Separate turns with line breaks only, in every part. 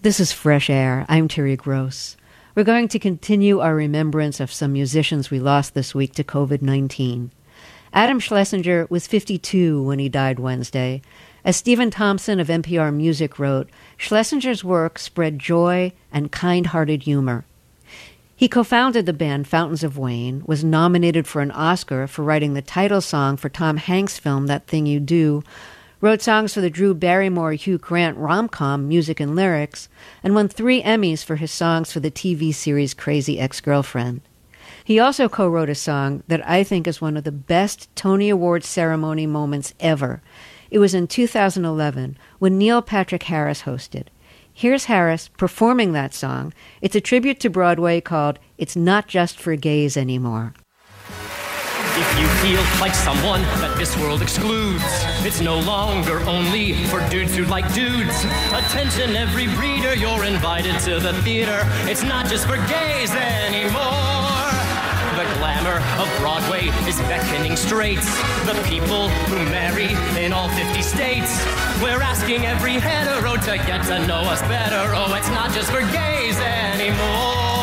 This is Fresh Air. I'm Terry Gross. We're going to continue our remembrance of some musicians we lost this week to COVID-19. Adam Schlesinger was 52 when he died Wednesday. As Stephen Thompson of NPR Music wrote, Schlesinger's work spread joy and kind-hearted humor. He co-founded the band Fountains of Wayne, was nominated for an Oscar for writing the title song for Tom Hanks' film That Thing You Do, wrote songs for the Drew Barrymore-Hugh Grant rom-com Music and Lyrics, and won 3 Emmys for his songs for the TV series Crazy Ex-Girlfriend. He also co-wrote a song that I think is one of the best Tony Awards ceremony moments ever. It was in 2011 when Neil Patrick Harris hosted. Here's Harris performing that song. It's a tribute to Broadway called It's Not Just for Gays Anymore.
If you feel like someone that this world excludes, it's no longer only for dudes who like dudes. Attention every breeder, you're invited to the theater. It's not just for gays anymore. The glamour of Broadway is beckoning straight. The people who marry in all 50 states. We're asking every hetero to get to know us better. Oh, it's not just for gays anymore.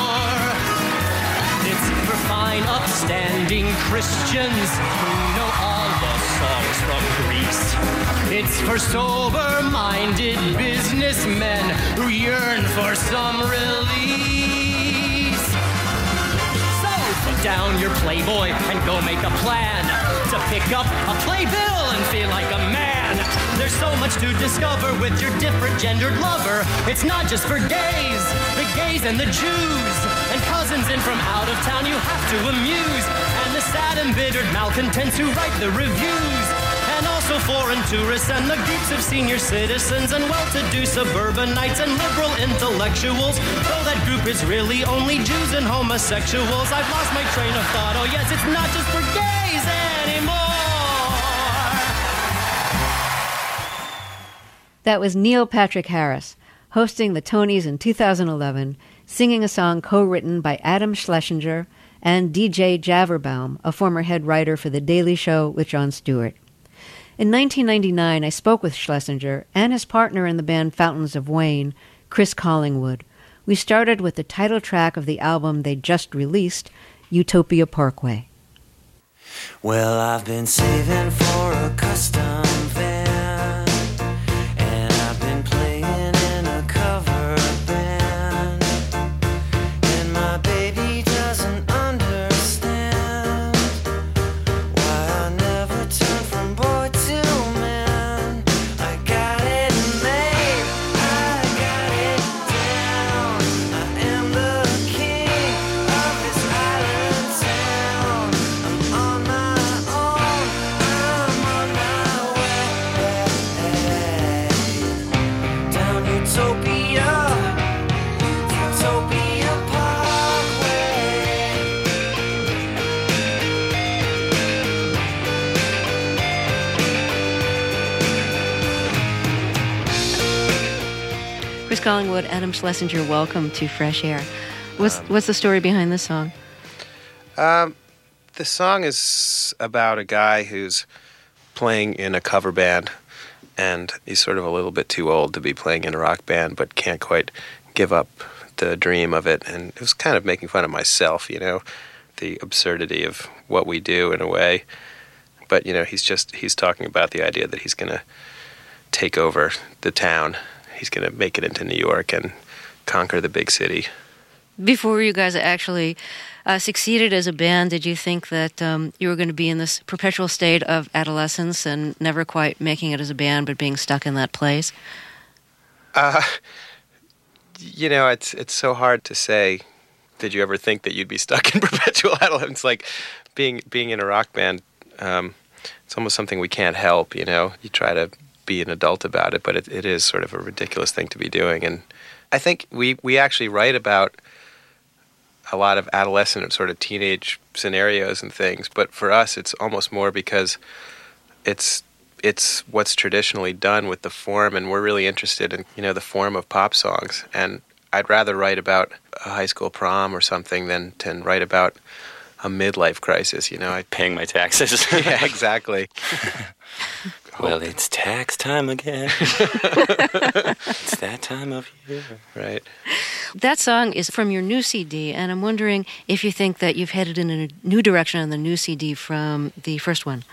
It's for fine, upstanding Christians who know all the songs from Greece. It's for sober-minded businessmen who yearn for some release. So put down your Playboy and go make a plan to pick up a playbill and feel like a man. There's so much to discover with your different gendered lover. It's not just for gays, the gays and the Jews. And cousins in from out of town you have to amuse. And the sad embittered malcontents who write the reviews. And also foreign tourists and the groups of senior citizens and well-to-do suburbanites and liberal intellectuals. Though that group is really only Jews and homosexuals. I've lost my train of thought. Oh yes, it's not just for gays anymore.
That was Neil Patrick Harris, hosting the Tonys in 2011, singing a song co-written by Adam Schlesinger and DJ Javerbaum, a former head writer for The Daily Show with Jon Stewart. In 1999, I spoke with Schlesinger and his partner in the band Fountains of Wayne, Chris Collingwood. We started with the title track of the album they just released, Utopia Parkway.
Well, I've been saving for a custom van, and I've been playing in a cover band, and my baby doesn't understand why I never turn from boy to man. I got it made, I got it down. I am the king of this island town. I'm on my own, I'm on my way down Utopia, Utopia Parkway.
Chris Collingwood, Adam Schlesinger, welcome to Fresh Air. What's the story behind this song?
The song is about a guy who's playing in a cover band, and he's sort of a little bit too old to be playing in a rock band, but can't quite give up the dream of it. And it was kind of making fun of myself, you know, the absurdity of what we do in a way. But, you know, he's talking about the idea that he's going to take over the town. He's going to make it into New York and conquer the big city.
Before you guys actually succeeded as a band, did you think that you were going to be in this perpetual state of adolescence and never quite making it as a band, but being stuck in that place?
You know, it's so hard to say. Did you ever think that you'd be stuck in perpetual adolescence? Like being in a rock band, it's almost something we can't help, you know. You try to be an adult about it, but it is sort of a ridiculous thing to be doing. And I think we actually write about a lot of adolescent and sort of teenage scenarios and things, but for us it's almost more because it's what's traditionally done with the form, and we're really interested in, you know, the form of pop songs. And I'd rather write about a high school prom or something than write about a midlife crisis, you know.
Paying my taxes.
Yeah, exactly.
Well, it's tax time again. It's It's that time of year.
Right.
That song is from your new CD, and I'm wondering if you think that you've headed in a new direction on the new CD from the first one.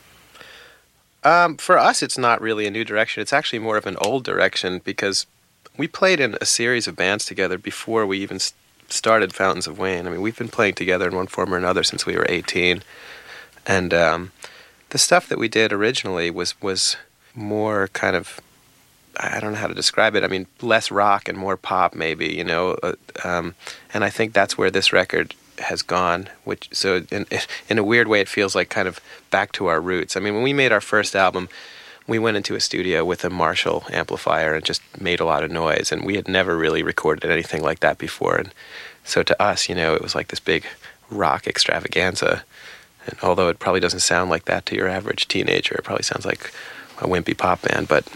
For us, it's not really a new direction. It's actually more of an old direction because we played in a series of bands together before we even started Fountains of Wayne. I mean, we've been playing together in one form or another since we were 18. And the stuff that we did originally was more kind of, I don't know how to describe it. I mean, less rock and more pop, maybe, you know. And I think that's where this record has gone. So in a weird way, it feels like kind of back to our roots. I mean, when we made our first album, we went into a studio with a Marshall amplifier and just made a lot of noise. And we had never really recorded anything like that before. And so to us, you know, it was like this big rock extravaganza. And although it probably doesn't sound like that to your average teenager, it probably sounds like a wimpy pop band. But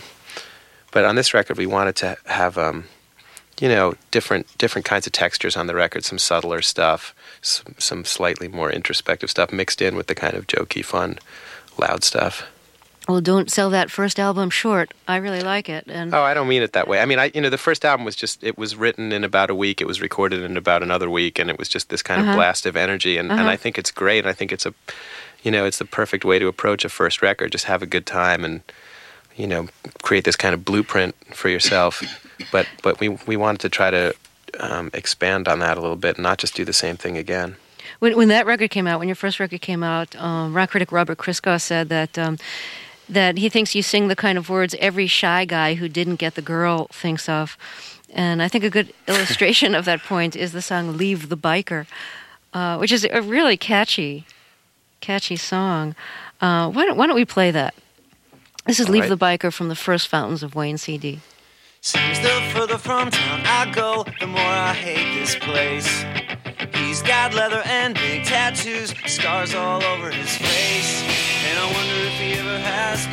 on this record, we wanted to have, you know, different kinds of textures on the record, some subtler stuff, some slightly more introspective stuff mixed in with the kind of jokey, fun, loud stuff.
Well, don't sell that first album short. I really like it. And
I don't mean it that way. I mean, the first album was it was written in about a week. It was recorded in about another week, and it was just this kind of blast of energy. And I think it's great. And I think it's it's the perfect way to approach a first record. Just have a good time and, you know, create this kind of blueprint for yourself. But we wanted to try to expand on that a little bit and not just do the same thing again.
When that record came out, when your first record came out, rock critic Robert Christgau said that he thinks you sing the kind of words every shy guy who didn't get the girl thinks of. And I think a good illustration of that point is the song Leave the Biker, which is a really catchy song. Why don't we play that? This is Leave the Biker from the first Fountains of Wayne CD.
Seems the further from town I go, the more I hate this place. He's got leather and big tattoos, scars all over his face. And I wonder if he ever has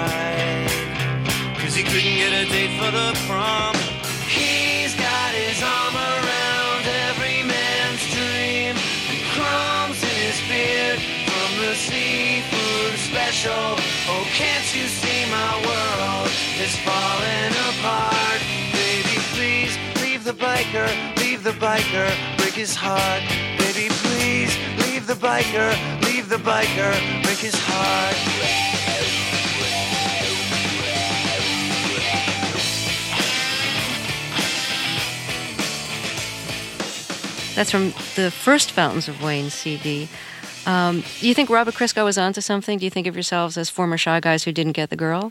cried, 'cause he couldn't get a date for the prom. He's got his arm around every man's dream, and crumbs in his beard from the seafood special. Oh, can't you see my world is falling apart? Baby, please, leave the biker, break his heart. Baby, please, leave the biker, break his heart.
That's from the first Fountains of Wayne CD. Do you think Robert Christgau was onto something? Do you think of yourselves as former shy guys who didn't get the girl?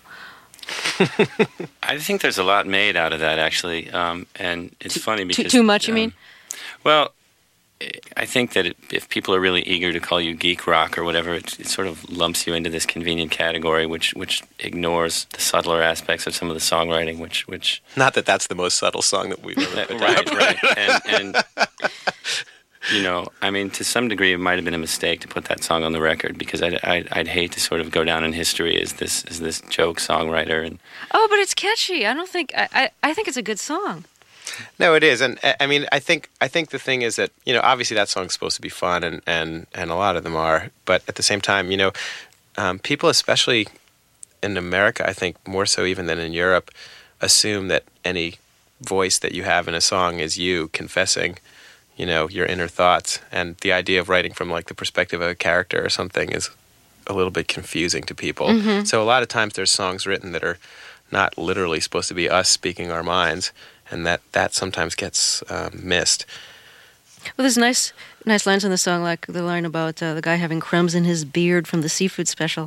I think there's a lot made out of that, actually. And it's funny because...
Too much, you mean?
Well, I think that if people are really eager to call you geek rock or whatever, it sort of lumps you into this convenient category, which ignores the subtler aspects of some of the songwriting, which
Not that that's the most subtle song that we've ever put down.
Right. And you know, I mean, to some degree, it might have been a mistake to put that song on the record because I'd hate to sort of go down in history as this joke songwriter. And
but it's catchy. I think it's a good song.
No, it is, and I mean, I think the thing is that, you know, obviously that song's supposed to be fun, and a lot of them are, but at the same time, you know, people, especially in America, I think more so even than in Europe, assume that any voice that you have in a song is you confessing, you know, your inner thoughts, and the idea of writing from like the perspective of a character or something is a little bit confusing to people. Mm-hmm. So a lot of times there's songs written that are not literally supposed to be us speaking our minds, and that sometimes gets missed.
Well, there's nice lines in the song, like the line about the guy having crumbs in his beard from the seafood special.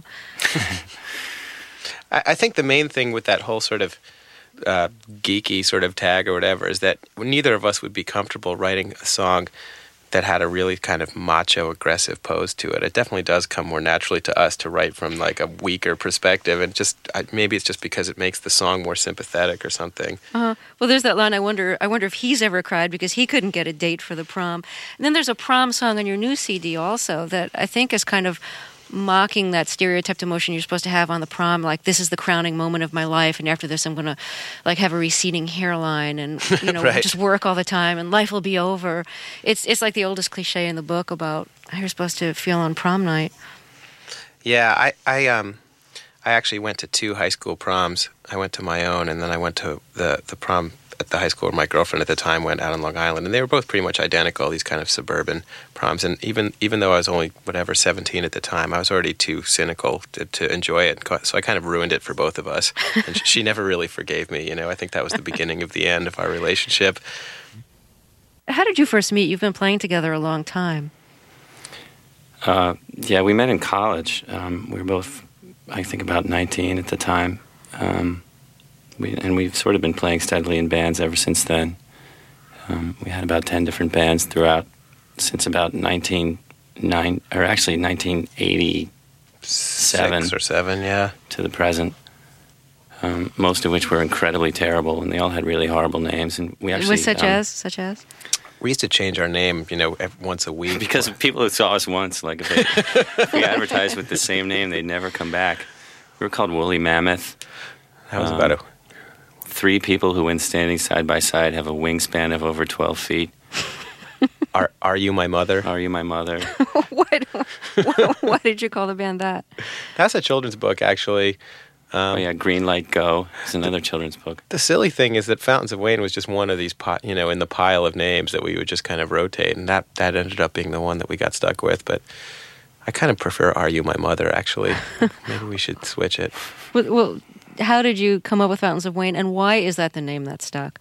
I think the main thing with that whole sort of geeky sort of tag or whatever is that neither of us would be comfortable writing a song that had a really kind of macho, aggressive pose to it. It definitely does come more naturally to us to write from like a weaker perspective, and just maybe it's just because it makes the song more sympathetic or something.
Well, there's that line. I wonder if he's ever cried because he couldn't get a date for the prom. And then there's a prom song on your new CD also that I think is kind of mocking that stereotyped emotion you're supposed to have on the prom, like this is the crowning moment of my life, and after this I'm going to like have a receding hairline and, you know,
right.
just work all the time and life will be over. It's like the oldest cliche in the book about how you're supposed to feel on prom night.
Yeah, I I actually went to 2 high school proms. I went to my own, and then I went to the prom at the high school where my girlfriend at the time went, out on Long Island, and they were both pretty much identical, these kind of suburban proms. And even though I was only, 17 at the time, I was already too cynical to enjoy it. So I kind of ruined it for both of us. And she never really forgave me, I think that was the beginning of the end of our relationship.
How did you first meet? You've been playing together a long time.
Yeah, we met in college. We were both, I think, about 19 at the time. We've sort of been playing steadily in bands ever since then. We had about 10 different bands throughout since about 1987
6 or 7, yeah,
to the present. Most of which were incredibly terrible, and they all had really horrible names. And we actually
such as.
We used to change our name, once a week.
Because people who saw us once, like if we advertised with the same name, they'd never come back. We were called Woolly Mammoth.
That was about
3 people who, when standing side by side, have a wingspan of over 12 feet.
Are You My Mother?
Are You My Mother?
Why did you call the band that?
That's a children's book, actually.
Green Light Go is another children's book.
The silly thing is that Fountains of Wayne was just one of these, in the pile of names that we would just kind of rotate, and that ended up being the one that we got stuck with. But I kind of prefer Are You My Mother, actually. Maybe we should switch it.
Well, how did you come up with Fountains of Wayne, and why is that the name that stuck?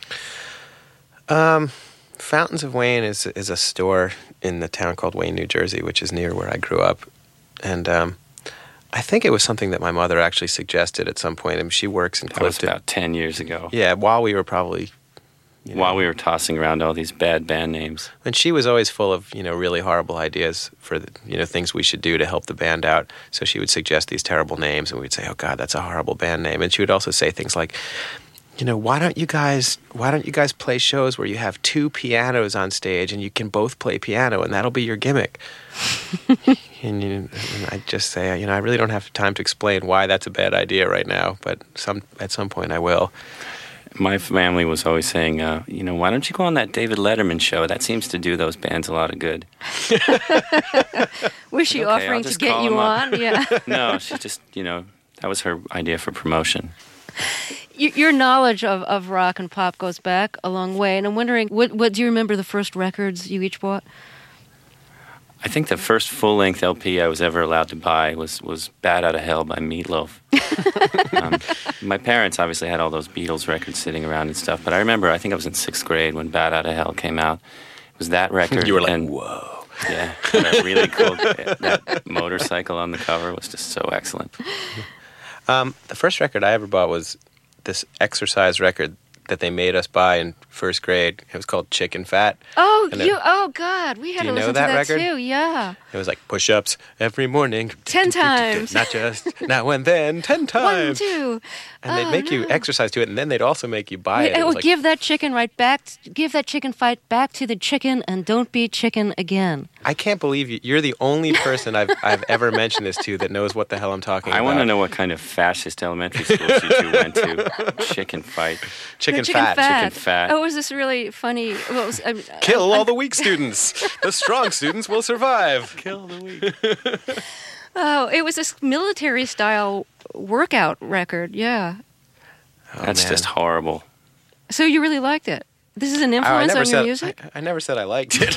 Fountains of Wayne is a store in the town called Wayne, New Jersey, which is near where I grew up. And I think it was something that my mother actually suggested at some point. I mean, she works in Clifton.
That was about 10 years ago.
Yeah, while we were probably...
While we were tossing around all these bad band names.
And she was always full of, really horrible ideas for, things we should do to help the band out. So she would suggest these terrible names, and we'd say, oh, God, that's a horrible band name. And she would also say things like, why don't you guys play shows where you have 2 pianos on stage and you can both play piano, and that'll be your gimmick. and I'd just say, I really don't have time to explain why that's a bad idea right now, but at some point I will.
My family was always saying, why don't you go on that David Letterman show? That seems to do those bands a lot of good.
Was she offering to get you on? Yeah.
No, she just, that was her idea for promotion.
Your knowledge of rock and pop goes back a long way, and I'm wondering, what do you remember the first records you each bought?
I think the first full-length LP I was ever allowed to buy was Bat Out of Hell by Meatloaf. My parents obviously had all those Beatles records sitting around and stuff, but I remember, I think I was in 6th grade when Bat Out of Hell came out. It was that record.
You were like, whoa.
Yeah, that really cool, that motorcycle on the cover was just so excellent.
The first record I ever bought was this Exercise record that they made us buy in 1st grade. It was called Chicken Fat.
Oh, God, we had to listen to that
record?
too, yeah.
It was like push-ups every morning.
10 times.
Not just now and then, 10 times.
1, 2.
And they'd make you exercise to it, and then they'd also make you buy it.
It would give that chicken give that chicken fight back to the chicken, and don't be chicken again.
I can't believe you're the only person I've ever mentioned this to that knows what the hell I'm talking about.
I want to know what kind of fascist elementary schools you 2 went to. Chicken fight.
Chicken fat.
Chicken fat.
Oh, it was this really funny...
Kill all the weak students. The strong students will survive.
Kill the weak.
Oh, it was this military-style workout record, yeah.
Oh,
That's
man.
just horrible.
So you really liked it? This is an influence on your music?
I never said I liked it.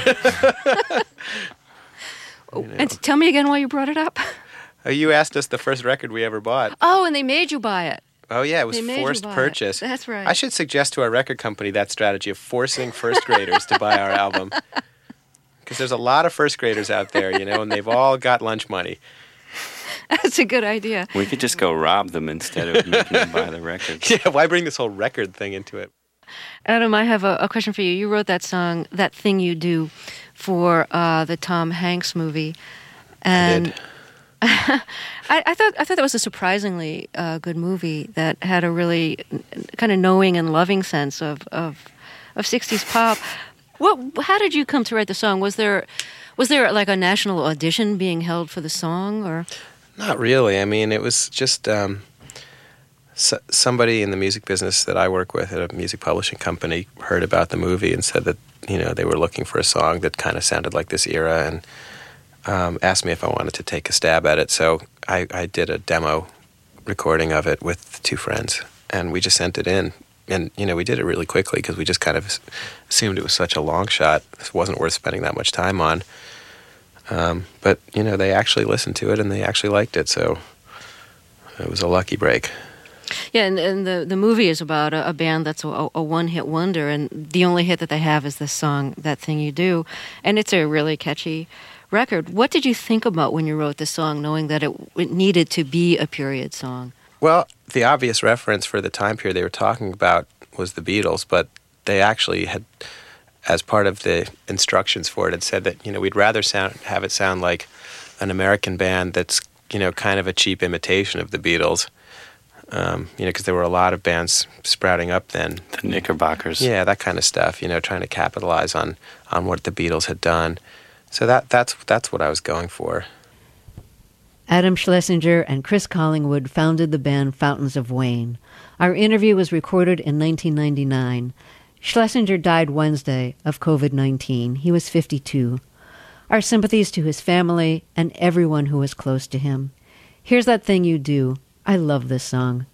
And tell me again why you brought it up.
You asked us the first record we ever bought.
Oh, and they made you buy it.
Oh, yeah, it was forced purchase.
That's right.
I should suggest to our record company that strategy of forcing 1st graders to buy our album. Because there's a lot of 1st graders out there, and they've all got lunch money.
That's a good idea.
We could just go rob them instead of making them buy the records.
Yeah, why bring this whole record thing into it?
Adam, I have a question for you. You wrote that song, That Thing You Do, for the Tom Hanks movie. And
I did.
I thought that was a surprisingly good movie that had a really kind of knowing and loving sense of 60s pop. How did you come to write the song? Was there like a national audition being held for the song, or?
Not really. I mean, it was just somebody in the music business that I work with at a music publishing company heard about the movie and said that they were looking for a song that kind of sounded like this era, and asked me if I wanted to take a stab at it. So I did a demo recording of it with two friends, and we just sent it in. And, we did it really quickly because we just kind of assumed it was such a long shot. It wasn't worth spending that much time on. But, they actually listened to it and they actually liked it, so it was a lucky break.
Yeah, and the movie is about a band that's a one-hit wonder, and the only hit that they have is this song, That Thing You Do, and it's a really catchy record. What did you think about when you wrote this song, knowing that it needed to be a period song?
Well, the obvious reference for the time period they were talking about was the Beatles, but they actually had, as part of the instructions for it, had said that, we'd rather have it sound like an American band that's, kind of a cheap imitation of the Beatles. Because there were a lot of bands sprouting up then.
The Knickerbockers.
Yeah, that kind of stuff, trying to capitalize on what the Beatles had done. So that's what I was going for.
Adam Schlesinger and Chris Collingwood founded the band Fountains of Wayne. Our interview was recorded in 1999. Schlesinger died Wednesday of COVID-19. He was 52. Our sympathies to his family and everyone who was close to him. Here's That Thing You Do. I love this song.